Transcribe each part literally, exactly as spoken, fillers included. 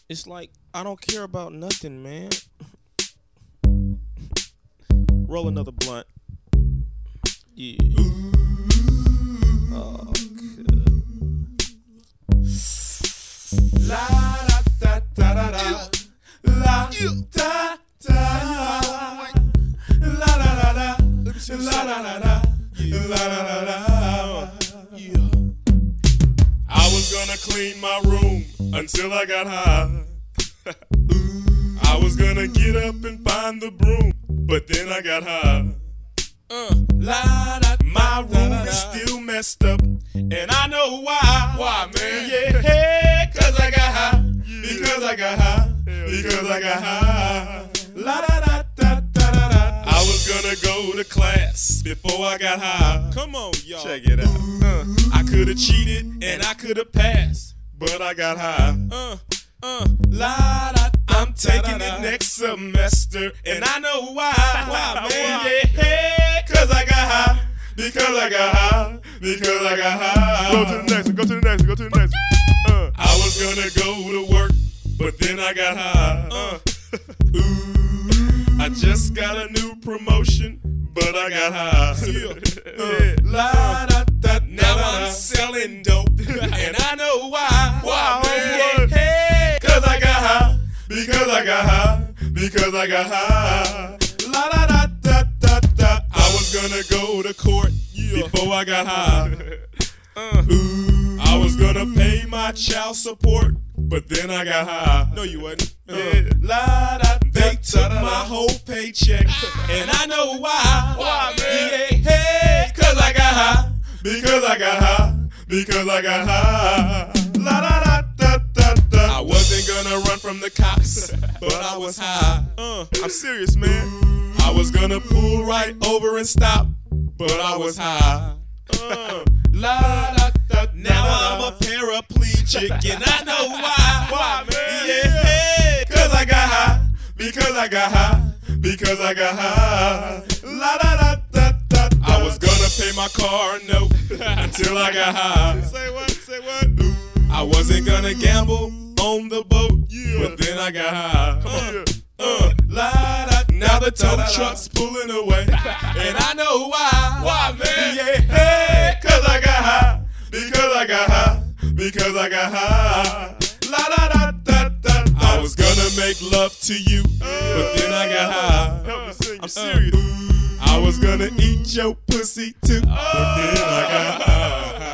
It's like I don't care about nothing, man. Roll another blunt. Yeah. Oh, good. La da da da da da. La da da. La da da da. La da da da. La da da da. Yeah. I was gonna clean my room until I got high. I was gonna get up and find the broom, but then I got high. Uh, la, da, my room da, da, is still messed up, and I know why. Why, man? Yeah, hey, cause I got high. Because I got high. Because I got high. La da da da da da da. I was gonna go to class before I got high. Come on, y'all. Check it out. Uh, I could have cheated and I could have passed, but I got high. Uh, uh, la da. I'm taking it next semester, and I know why. Why, man? Yeah, hey, cause I got high. Because I got high. Because I got high. Go to the next one. Go to the next one. Go to the next one. Uh. I was gonna go to work, but then I got high. Uh. Ooh, I just got a new promotion, but I got high. Uh, la, da, da, now I'm selling dope, and I know why. Why, man? Yeah, hey, cause I got high. Because I got high. Because I got high. La da da da da da. I was gonna go to court before I got high. Uh, ooh, I was gonna pay my child support, but then I got high. No, you wasn't. Uh, yeah. La da. They took my whole paycheck, and I know why. Why, man? Yeah, hey, cause I got high. Because I got high. Because I got high. La da da da da da. I wasn't gonna run from the cops, but I was high. Uh, I'm serious, man. I was gonna pull right over and stop, but I was high. Uh, la da da. Now I'm a paraplegic, and I know why. Why, man? Yeah, hey, cause I got high. Because I got high. Because I got high. La da da da da. I was gonna pay my car note until I got high. Say what? Say what? I wasn't gonna gamble on the boat, yeah. But then I got high. Uh, uh, la, da, now the tow truck's pulling away, and I know why. Why, man? Yeah, hey, cause I got high. Because I got high. Because I got high. La da da da da. I was gonna make love to you, but then I got high. I'm serious. Uh, I was gonna eat your pussy too, but then I got high.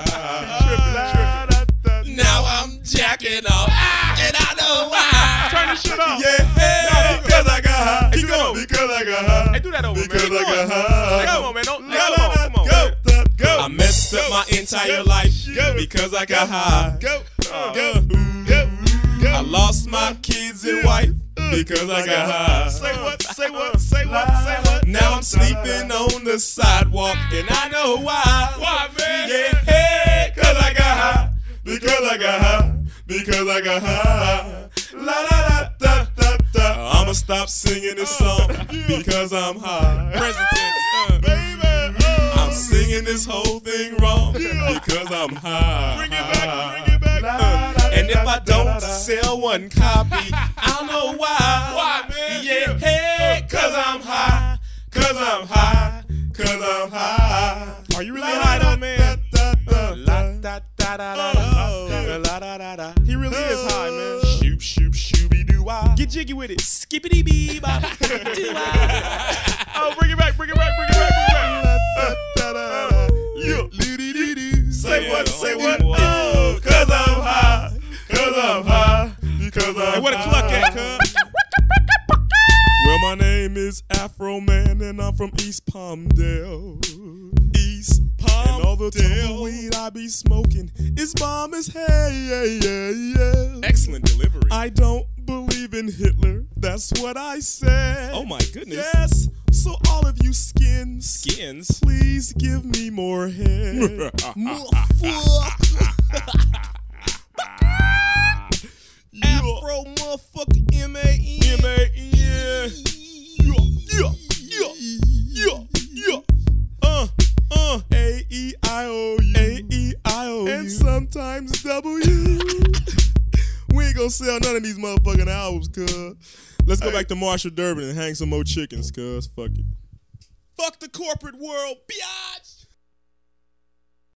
Now I'm jacking off, and I know why. Turn this shit off. Yeah, hey, because I got high. Keep going. Because I got high. Hey, do that over, because man. I got high. Hey, come on, man. Don't, Go, come on, come on, go, man. go. I messed up my entire life because I got high. Go. Uh, Go. Go. Go. I lost my kids and wife because I got high. Say what? Say what? Say what? Say what? Now I'm sleeping on the sidewalk, and I know why. Why, man? Yeah, hey, cause I got high. Because I got high. Because I got high. La da da da da da. I'ma stop singing this song because I'm high. Present tense. Uh, Baby. Oh. I'm singing this whole thing wrong because I'm high. Bring it back. Bring it back. Uh, and if I don't sell one copy, I don't know why. Why, man? Yeah, hey, cause I'm high. Cause I'm high. Cause I'm high. Are you really high though, man? Uh, La da da da da da. La da da da. He really is high, man. Shoop, shoop, shooby doo wah. Get jiggy with it. Skippity bee bop. Oh, bring it back. Bring it back. Bring it back. Bring it back. Yeah. Say what? Say what? Oh. Oh, cause I'm high. Cause I'm high. Because I'm Hey, where the high. cluck at, cuz? Well, my name is Afro Man, and I'm from East Palmdale. East Palmdale. And all the tumbleweed I be smoking is bomb as hell. Yeah, yeah, yeah. Excellent delivery. I don't believe in Hitler. That's what I said. Oh my goodness. Yes. So all of you skins, Skins. please give me more head. Afro motherfucker M A N. M A N. Yeah, yeah, yeah, yeah. Uh, uh. A E I O U. A E I O U. And sometimes W. We gon' gonna sell none of these motherfucking albums, cuz. Let's go back to Marshall Durbin and hang some more chickens, cuz. Fuck it. Fuck the corporate world, biatch.